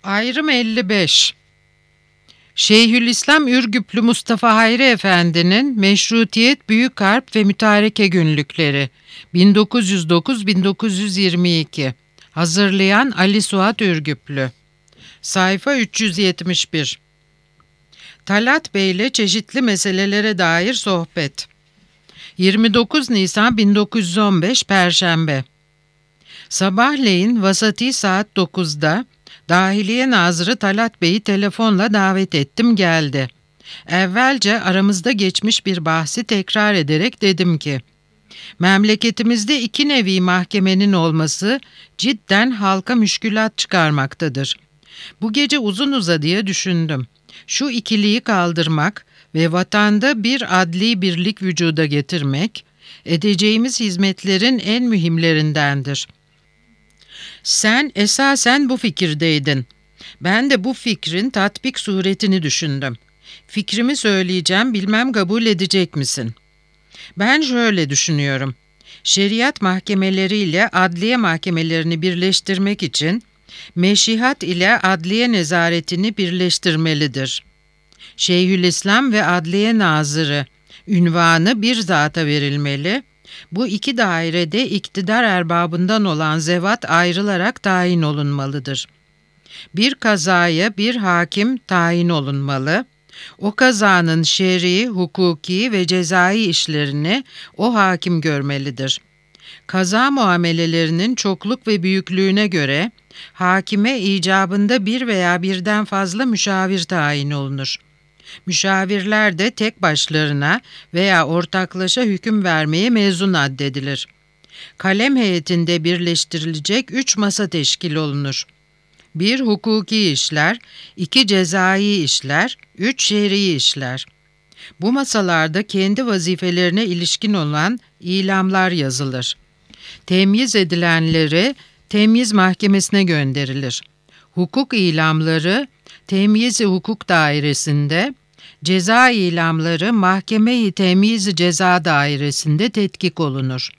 Ayrım 55. Şeyhülislam Ürgüplü Mustafa Hayri Efendi'nin Meşrutiyet Büyük Harp ve Mütareke Günlükleri 1909-1922. Hazırlayan Ali Suat Ürgüplü. Sayfa 371. Talat Bey ile çeşitli meselelere dair sohbet. 29 Nisan 1915 Perşembe. Sabahleyin vasati saat 9'da Dahiliye Nazırı Talat Bey'i telefonla davet ettim, geldi. Evvelce aramızda geçmiş bir bahsi tekrar ederek dedim ki, memleketimizde 2 nevi mahkemenin olması cidden halka müşkülat çıkarmaktadır. Bu gece uzun uzadıya düşündüm. Şu ikiliyi kaldırmak ve vatanda bir adli birlik vücuda getirmek, edeceğimiz hizmetlerin en mühimlerindendir. Sen esasen bu fikirdeydin. Ben de bu fikrin tatbik suretini düşündüm. Fikrimi söyleyeceğim, bilmem kabul edecek misin? Ben şöyle düşünüyorum. Şeriat mahkemeleriyle adliye mahkemelerini birleştirmek için meşihat ile adliye nezaretini birleştirmelidir. Şeyhülislam ve Adliye Nazırı ünvanı bir zata verilmeli. Bu 2 dairede iktidar erbabından olan zevat ayrılarak tayin olunmalıdır. Bir kazaya bir hakim tayin olunmalı. O kazanın şer'i, hukuki ve cezai işlerini o hakim görmelidir. Kaza muamelelerinin çokluk ve büyüklüğüne göre hakime icabında bir veya birden fazla müşavir tayin olunur. Müşavirler de tek başlarına veya ortaklaşa hüküm vermeye mezun addedilir. Kalem heyetinde birleştirilecek 3 masa teşkil olunur. 1 hukuki işler, 2 cezai işler, 3 şer'i işler. Bu masalarda kendi vazifelerine ilişkin olan ilamlar yazılır. Temyiz edilenleri temyiz mahkemesine gönderilir. Hukuk ilamları Temyiz-i Hukuk Dairesi'nde, ceza ilamları Mahkeme-i Temyiz-i Ceza Dairesi'nde tetkik olunur.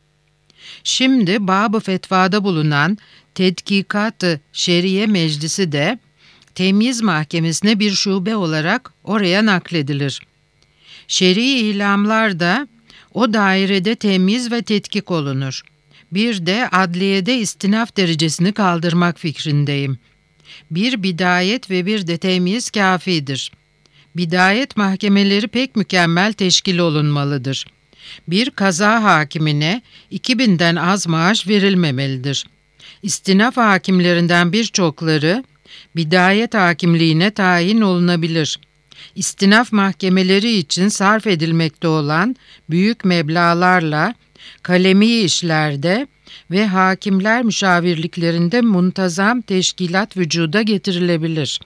Şimdi Bab-ı Fetvada bulunan Tedkikat-ı Şeriye Meclisi de Temyiz Mahkemesi'ne bir şube olarak oraya nakledilir. Şer'i ilamlar da o dairede temyiz ve tetkik olunur. Bir de adliyede istinaf derecesini kaldırmak fikrindeyim. Bir bidayet ve bir de temyiz kâfidir. Bidayet mahkemeleri pek mükemmel teşkil olunmalıdır. Bir kaza hakimine 2000'den az maaş verilmemelidir. İstinaf hakimlerinden birçokları bidayet hakimliğine tayin olunabilir. İstinaf mahkemeleri için sarf edilmekte olan büyük meblağlarla kalemi işlerde ve hakimler müşavirliklerinde muntazam teşkilat vücuda getirilebilir.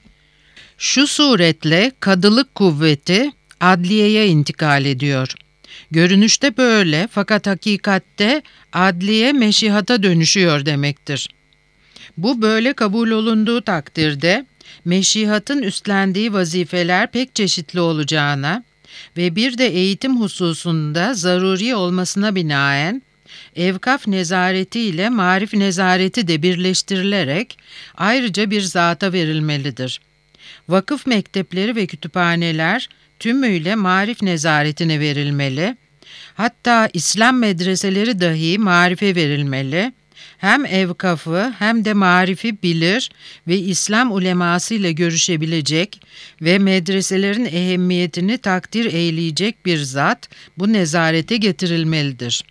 Şu suretle kadılık kuvveti adliyeye intikal ediyor. Görünüşte böyle, fakat hakikatte adliye meşihata dönüşüyor demektir. Bu böyle kabul olunduğu takdirde meşihatın üstlendiği vazifeler pek çeşitli olacağına ve bir de eğitim hususunda zaruri olmasına binaen evkaf nezareti ile marif nezareti de birleştirilerek ayrıca bir zata verilmelidir. Vakıf mektepleri ve kütüphaneler tümüyle marif nezaretine verilmeli, hatta İslam medreseleri dahi marife verilmeli, hem evkafı hem de marifi bilir ve İslam uleması ile görüşebilecek ve medreselerin ehemmiyetini takdir eyleyecek bir zat bu nezarete getirilmelidir.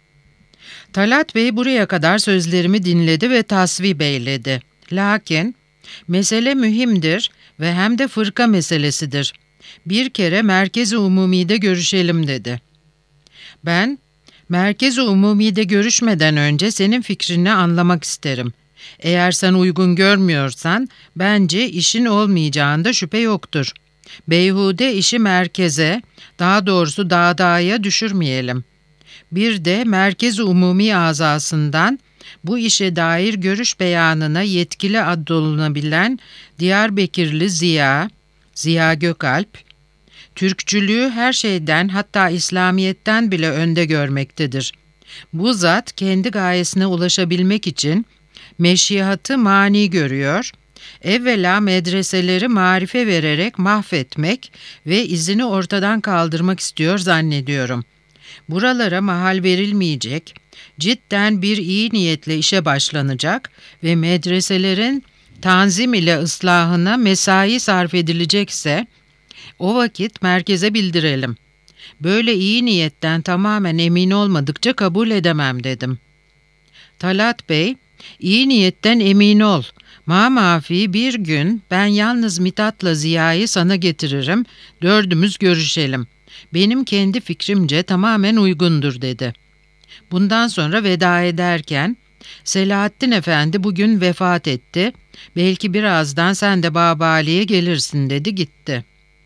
Talat Bey buraya kadar sözlerimi dinledi ve tasvip eyledi. Lakin mesele mühimdir ve hem de fırka meselesidir. Bir kere Merkez-i Umumi'de görüşelim dedi. Ben, Merkez-i Umumi'de görüşmeden önce senin fikrini anlamak isterim. Eğer sen uygun görmüyorsan, bence işin olmayacağında şüphe yoktur. Beyhude işi merkeze, daha doğrusu dağdağıya düşürmeyelim. Bir de Merkez-i Umumi azasından bu işe dair görüş beyanına yetkili addolunabilen Diyarbakırlı Ziya Gökalp, Türkçülüğü her şeyden, hatta İslamiyet'ten bile önde görmektedir. Bu zat kendi gayesine ulaşabilmek için meşihatı mani görüyor, Evvela medreseleri marife vererek mahvetmek ve izini ortadan kaldırmak istiyor zannediyorum. Buralara mahal verilmeyecek, cidden bir iyi niyetle işe başlanacak ve medreselerin tanzim ile ıslahına mesai sarf edilecekse, o vakit merkeze bildirelim. Böyle iyi niyetten tamamen emin olmadıkça kabul edemem dedim. Talat Bey, iyi niyetten emin ol. Mamafi bir gün ben yalnız Mithat'la Ziya'yı sana getiririm, dördümüz görüşelim. Benim kendi fikrimce tamamen uygundur dedi. Bundan sonra veda ederken, Selahattin Efendi bugün vefat etti, belki birazdan sen de Babali'ye gelirsin dedi gitti.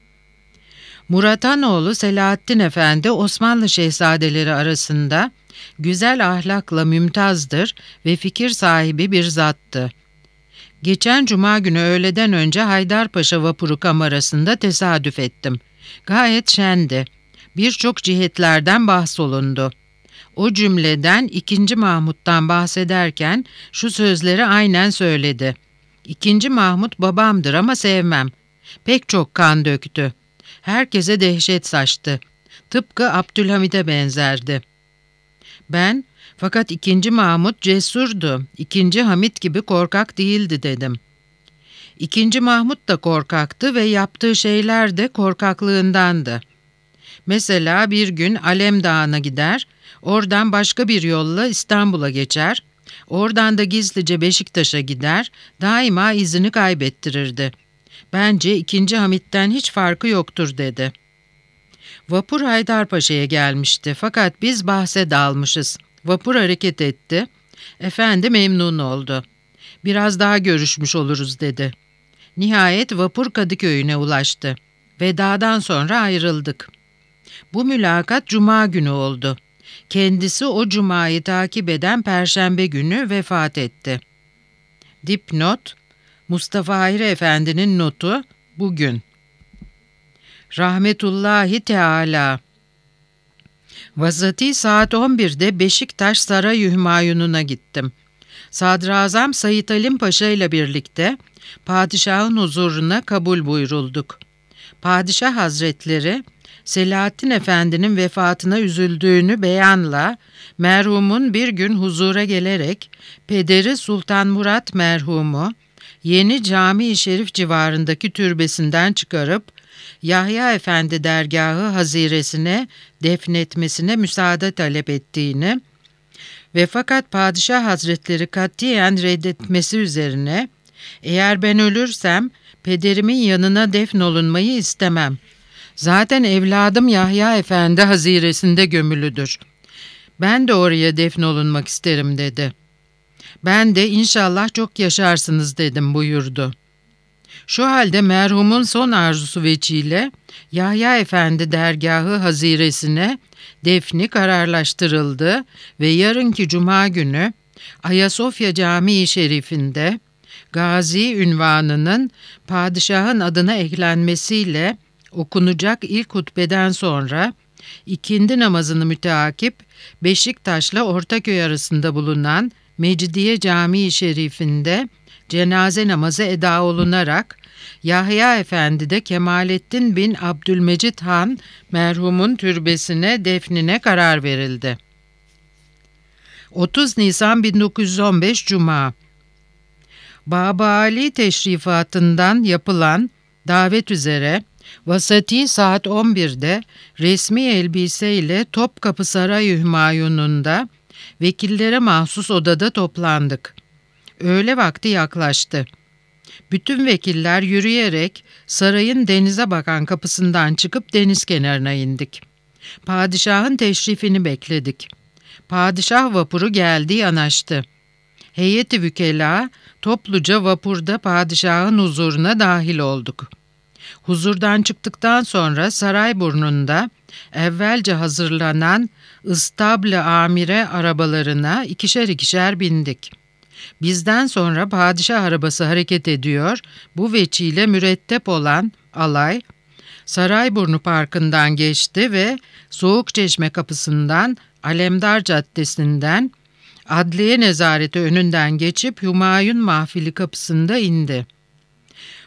Murat Hanoğlu Selahattin Efendi Osmanlı şehzadeleri arasında güzel ahlakla mümtazdır ve fikir sahibi bir zattı. Geçen cuma günü öğleden önce Haydarpaşa vapuru kamerasında tesadüf ettim. Gayet şendi. Birçok cihetlerden bahsolundu. O cümleden 2. Mahmut'tan bahsederken şu sözleri aynen söyledi. 2. Mahmut babamdır ama sevmem. Pek çok kan döktü. Herkese dehşet saçtı. Tıpkı Abdülhamid'e benzerdi. Ben, fakat 2. Mahmut cesurdu, 2. Hamit gibi korkak değildi dedim. 2. Mahmut da korkaktı ve yaptığı şeyler de korkaklığındandı. Mesela bir gün Alem Dağı'na gider, oradan başka bir yolla İstanbul'a geçer, oradan da gizlice Beşiktaş'a gider, daima izini kaybettirirdi. Bence 2. Hamit'ten hiç farkı yoktur dedi. Vapur Haydarpaşa'ya gelmişti fakat biz bahse dalmışız. Vapur hareket etti. Efendi memnun oldu. Biraz daha görüşmüş oluruz dedi. Nihayet vapur Kadıköy'üne ulaştı. Vedadan sonra ayrıldık. Bu mülakat cuma günü oldu. Kendisi o cumayı takip eden perşembe günü vefat etti. Dipnot, Mustafa Hayri Efendi'nin notu bugün. Rahmetullahi Teala. Vasati saat 11'de Beşiktaş Saray Hümayunu'na gittim. Sadrazam Said Halim Paşa ile birlikte padişahın huzuruna kabul buyurulduk. Padişah Hazretleri, Selahattin Efendi'nin vefatına üzüldüğünü beyanla, merhumun bir gün huzura gelerek, pederi Sultan Murat merhumu, Yeni Cami-i Şerif civarındaki türbesinden çıkarıp, Yahya Efendi dergahı haziresine defnetmesine müsaade talep ettiğini ve fakat Padişah Hazretleri katiyen reddetmesi üzerine, eğer ben ölürsem pederimin yanına defnolunmayı istemem. Zaten evladım Yahya Efendi haziresinde gömülüdür. Ben de oraya defnolunmak isterim dedi. Ben de inşallah çok yaşarsınız dedim buyurdu. Şu halde merhumun son arzusu veçile Yahya Efendi dergahı haziresine defni kararlaştırıldı ve yarınki cuma günü Ayasofya Camii Şerifinde Gazi ünvanının padişahın adına eklenmesiyle okunacak ilk hutbeden sonra ikindi namazını müteakip Beşiktaş'la Ortaköy arasında bulunan Mecidiye Camii Şerifinde cenaze namazı eda olunarak Yahya Efendi de Kemalettin bin Abdülmecid Han merhumun türbesine defnine karar verildi. 30 Nisan 1915 Cuma. Babali teşrifatından yapılan davet üzere vasati saat 11'de resmi elbiseyle Topkapı Saray Hümayunu'nda vekillere mahsus odada toplandık. Öğle vakti yaklaştı. Bütün vekiller yürüyerek sarayın denize bakan kapısından çıkıp deniz kenarına indik. Padişahın teşrifini bekledik. Padişah vapuru geldi yanaştı. Heyeti vükela topluca vapurda padişahın huzuruna dahil olduk. Huzurdan çıktıktan sonra Sarayburnu'nda evvelce hazırlanan ıstable amire arabalarına ikişer ikişer bindik. Bizden sonra padişah arabası hareket ediyor, bu veçile mürettep olan alay, Sarayburnu Parkı'ndan geçti ve Soğukçeşme kapısından, Alemdar Caddesi'nden, Adliye Nezareti önünden geçip Hümayun Mahfili kapısında indi.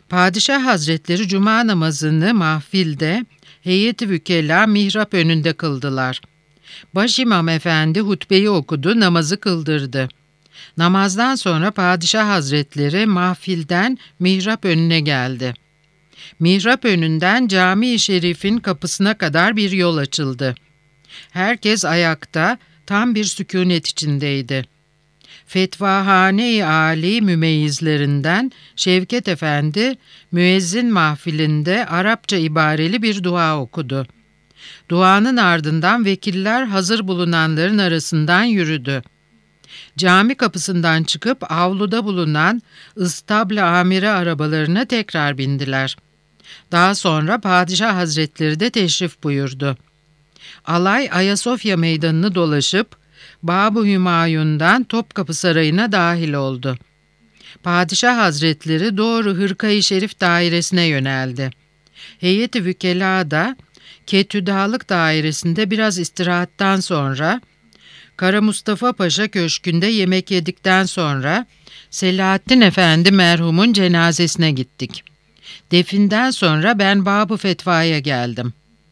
Padişah Hazretleri cuma namazını mahfilde heyeti vükela mihrap önünde kıldılar. Başimam efendi hutbeyi okudu, namazı kıldırdı. Namazdan sonra Padişah Hazretleri mahfilden mihrap önüne geldi. Mihrap önünden Cami-i Şerif'in kapısına kadar bir yol açıldı. Herkes ayakta, tam bir sükûnet içindeydi. Fetvahane-i âli mümeyyizlerinden Şevket Efendi, müezzin mahfilinde Arapça ibareli bir dua okudu. Duanın ardından vekiller hazır bulunanların arasından yürüdü. Cami kapısından çıkıp avluda bulunan ıstable amire arabalarına tekrar bindiler. Daha sonra Padişah Hazretleri de teşrif buyurdu. Alay Ayasofya meydanını dolaşıp Bab-ı Hümayun'dan Topkapı Sarayı'na dahil oldu. Padişah Hazretleri doğru Hırka-i Şerif dairesine yöneldi. Heyet-i Vükela da Ketüdalık dairesinde biraz istirahattan sonra Kara Mustafa Paşa Köşkü'nde yemek yedikten sonra Selahattin Efendi merhumun cenazesine gittik. Definden sonra ben Bab-ı Fetva'ya geldim.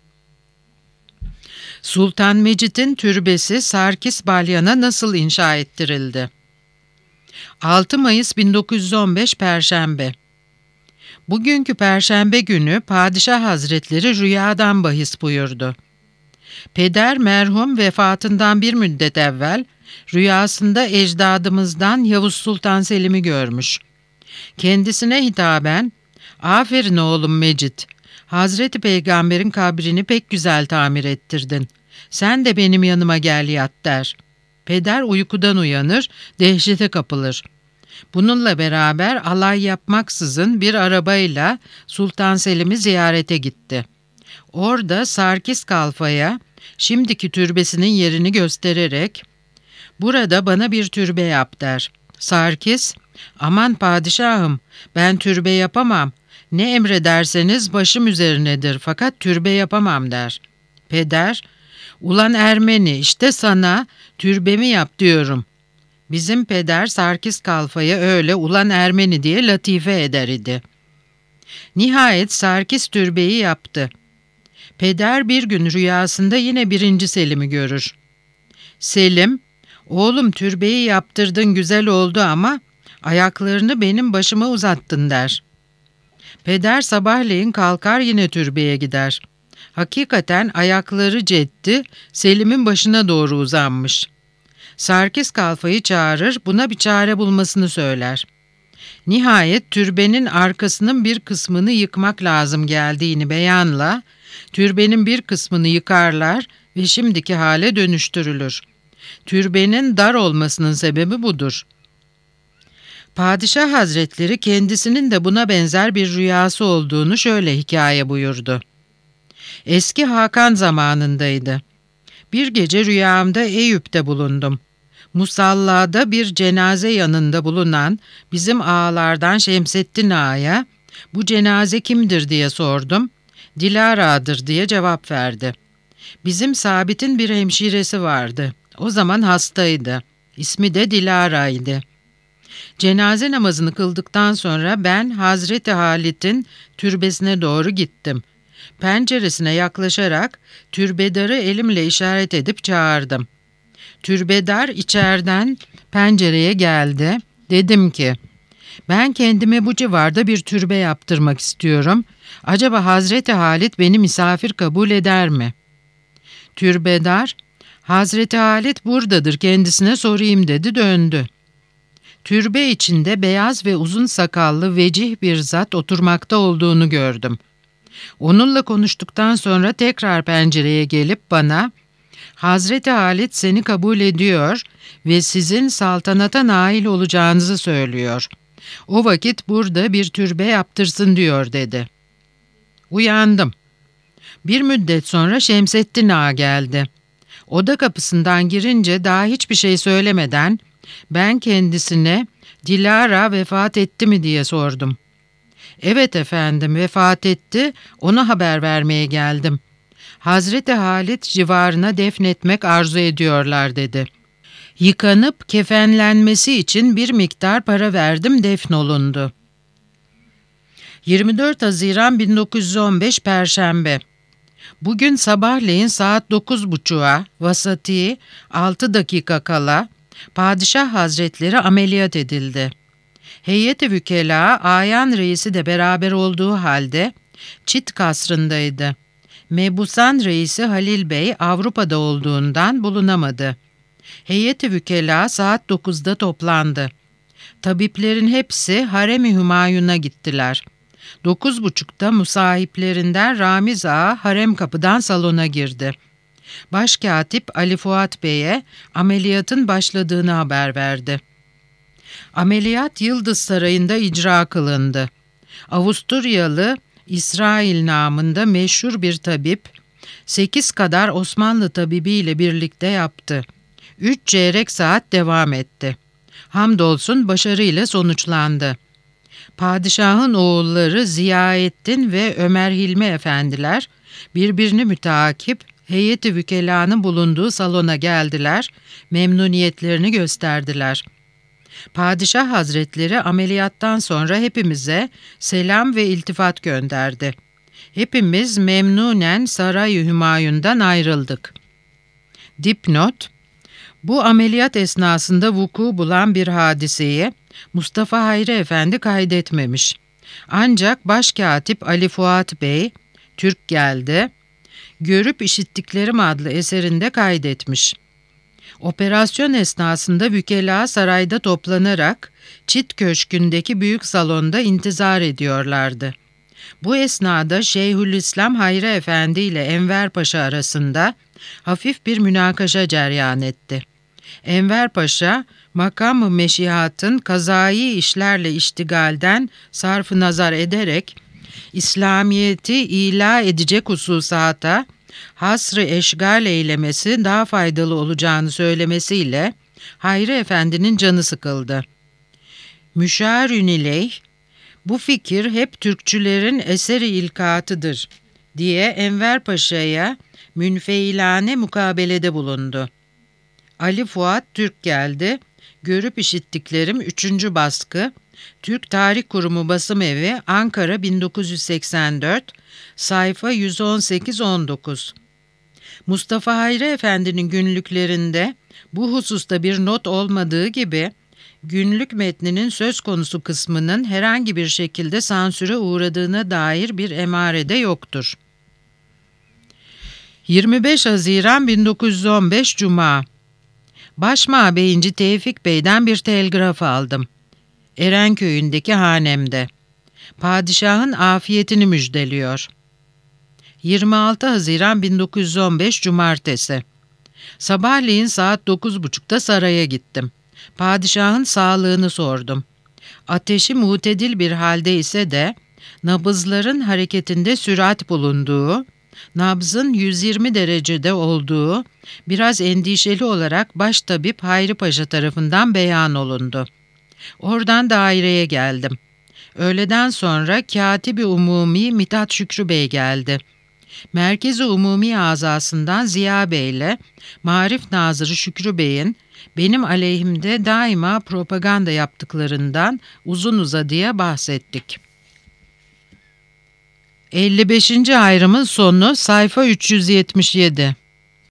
Sultan Mecit'in türbesi Sarkis Balyan'a nasıl inşa ettirildi? 6 Mayıs 1915 Perşembe. Bugünkü Perşembe günü Padişah Hazretleri rüyadan bahis buyurdu. Peder merhum vefatından bir müddet evvel rüyasında ecdadımızdan Yavuz Sultan Selim'i görmüş. Kendisine hitaben, "Aferin oğlum Mecit, Hazreti Peygamber'in kabrini pek güzel tamir ettirdin. Sen de benim yanıma gel yat" der. Peder uykudan uyanır, dehşete kapılır. Bununla beraber alay yapmaksızın bir arabayla Sultan Selim'i ziyarete gitti. Orada Sarkis Kalfa'ya şimdiki türbesinin yerini göstererek "Burada bana bir türbe yap" der. Sarkis, "Aman padişahım, ben türbe yapamam. Ne emrederseniz başım üzerinedir fakat türbe yapamam" der. Peder, "Ulan Ermeni, işte sana türbemi yap diyorum." Bizim peder Sarkis Kalfa'ya öyle "Ulan Ermeni" diye latife eder idi. Nihayet Sarkis türbeyi yaptı. Peder bir gün rüyasında yine 1. Selim'i görür. Selim, "Oğlum türbeyi yaptırdın, güzel oldu ama ayaklarını benim başıma uzattın" der. Peder sabahleyin kalkar yine türbeye gider. Hakikaten ayakları cetti, Selim'in başına doğru uzanmış. Sarkis Kalfa'yı çağırır, buna bir çare bulmasını söyler. Nihayet türbenin arkasının bir kısmını yıkmak lazım geldiğini beyanla, türbenin bir kısmını yıkarlar ve şimdiki hale dönüştürülür. Türbenin dar olmasının sebebi budur. Padişah Hazretleri kendisinin de buna benzer bir rüyası olduğunu şöyle hikaye buyurdu. Eski Hakan zamanındaydı. Bir gece rüyamda Eyüp'te bulundum. Musallada bir cenaze yanında bulunan bizim ağalardan Şemsettin Ağa'ya "Bu cenaze kimdir?" diye sordum. "Dilara'dır" diye cevap verdi. Bizim Sabit'in bir hemşiresi vardı. O zaman hastaydı. İsmi de Dilara'ydı. Cenaze namazını kıldıktan sonra ben Hazreti Halit'in türbesine doğru gittim. Penceresine yaklaşarak türbedarı elimle işaret edip çağırdım. Türbedar içeriden pencereye geldi. Dedim ki, "Ben kendime bu civarda bir türbe yaptırmak istiyorum. Acaba Hazreti Halit beni misafir kabul eder mi?" Türbedar, "Hazreti Halit buradadır, kendisine sorayım" dedi, döndü. Türbe içinde beyaz ve uzun sakallı vecih bir zat oturmakta olduğunu gördüm. Onunla konuştuktan sonra tekrar pencereye gelip bana "Hazreti Halit seni kabul ediyor ve sizin saltanata nail olacağınızı söylüyor. O vakit burada bir türbe yaptırsın diyor" dedi. Uyandım. Bir müddet sonra Şemsettin Ağa geldi. Oda kapısından girince daha hiçbir şey söylemeden ben kendisine "Dilara vefat etti mi?" diye sordum. "Evet efendim, vefat etti, ona haber vermeye geldim. Hazreti Halit civarına defnetmek arzu ediyorlar" dedi. Yıkanıp kefenlenmesi için bir miktar para verdim, defnolundu. 24 Haziran 1915 Perşembe. Bugün sabahleyin saat 9.30'a vasati 6 dakika kala Padişah Hazretleri ameliyat edildi. Heyet-i Vükela Ayan Reisi de beraber olduğu halde Çit kasrındaydı. Mebusan Reisi Halil Bey Avrupa'da olduğundan bulunamadı. Heyet-i Vükela saat 9'da toplandı. Tabiplerin hepsi Harem-i Hümayun'a gittiler. 9.30'da musahiplerinden Ramiz Ağa harem kapıdan salona girdi. Başkatip Ali Fuat Bey'e ameliyatın başladığını haber verdi. Ameliyat Yıldız Sarayı'nda icra kılındı. Avusturyalı İsrail namında meşhur bir tabip, 8 kadar Osmanlı tabibiyle birlikte yaptı. 3 çeyrek saat devam etti. Hamdolsun başarıyla sonuçlandı. Padişahın oğulları Ziyaettin ve Ömer Hilmi efendiler birbirini müteakip heyet-i vükelanın bulunduğu salona geldiler, memnuniyetlerini gösterdiler. Padişah Hazretleri ameliyattan sonra hepimize selam ve iltifat gönderdi. Hepimiz memnunen Saray-ı Hümayun'dan ayrıldık. Dipnot: Bu ameliyat esnasında vuku bulan bir hadiseyi Mustafa Hayri Efendi kaydetmemiş. Ancak Başkatip Ali Fuat Bey, Türk geldi, Görüp İşittiklerim adlı eserinde kaydetmiş. Operasyon esnasında vükela sarayda toplanarak Çit Köşkü'ndeki büyük salonda intizar ediyorlardı. Bu esnada Şeyhülislam Hayri Efendi ile Enver Paşa arasında hafif bir münakaşa cereyan etti. Enver Paşa, makam-ı meşihatın kazayı işlerle iştigalden sarf-ı nazar ederek, İslamiyet'i ila edecek hususata hasr-ı eşgal eylemesi daha faydalı olacağını söylemesiyle Hayri Efendi'nin canı sıkıldı. Müşâr-ün ileyh, bu fikir hep Türkçülerin eseri ilkatıdır diye Enver Paşa'ya münfeilane mukabelede bulundu. Ali Fuat Türk geldi, Görüp İşittiklerim 3. baskı, Türk Tarih Kurumu Basım Evi, Ankara 1984, sayfa 118-19. Mustafa Hayri Efendi'nin günlüklerinde bu hususta bir not olmadığı gibi, günlük metninin söz konusu kısmının herhangi bir şekilde sansüre uğradığına dair bir emare de yoktur. 25 Haziran 1915 Cuma. Başmabeyinci Tevfik Bey'den bir telgraf aldım. Erenköy'ündeki hanemde. Padişahın afiyetini müjdeliyor. 26 Haziran 1915 Cumartesi. Sabahleyin saat 9.30'da saraya gittim. Padişahın sağlığını sordum. Ateşi mutedil bir halde ise de nabızların hareketinde sürat bulunduğu, nabzın 120 derecede olduğu biraz endişeli olarak Baştabip Hayri Paşa tarafından beyan olundu. Oradan daireye geldim. Öğleden sonra Kâtib-i Umumi Mithat Şükrü Bey geldi. Merkez-i Umumi azasından Ziya Bey ile Marif Nazırı Şükrü Bey'in benim aleyhimde daima propaganda yaptıklarından uzun uzadıya bahsettik. 55. ayrımın sonu sayfa 377.